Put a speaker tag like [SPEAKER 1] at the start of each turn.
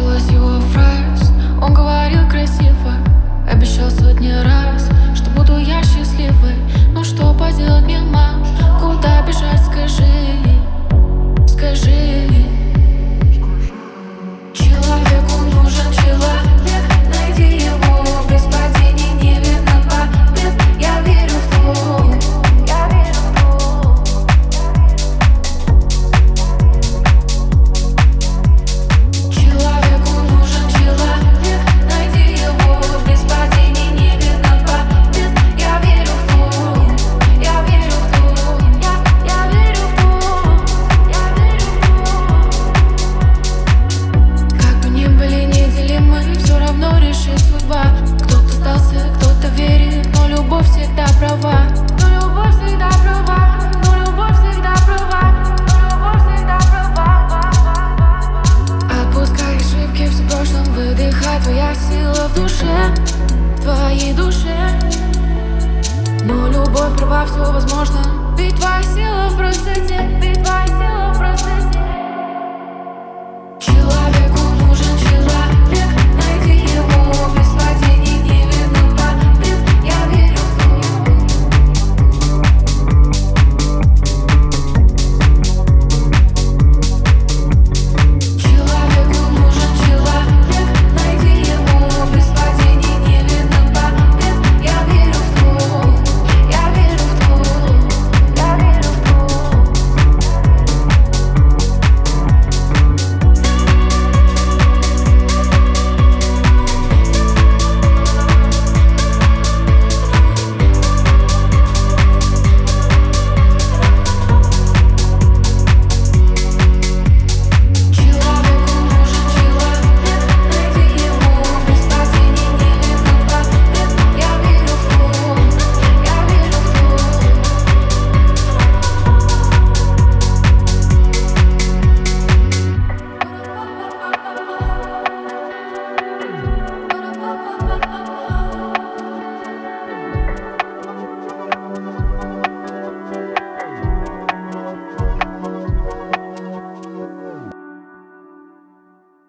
[SPEAKER 1] Слышалась его фраз, он говорил красиво, обещал сотни раз, что буду я счастливой. Но что поделать мне, мам, куда бежать, скажи, скажи. Человеку нужен человек, найди его, без падений не видно побед. Я верю в то, я верю в то. Человеку нужен человек, найди его, без падений не видно побед. Я верю в то, я верю в то, я верю в то, я верю в то. Как бы ни были неделимы, все равно решит судьба. Кто-то сдался, кто-то верит, но любовь всегда права. Но любовь всегда права, но любовь всегда права, но любовь всегда права. Отпускай ошибки, все в прошлом, выдыхай, твоя сила в душе, в твоей душе. Но любовь права, все возможно, ведь твоя сила в простоте, ведь твоя сила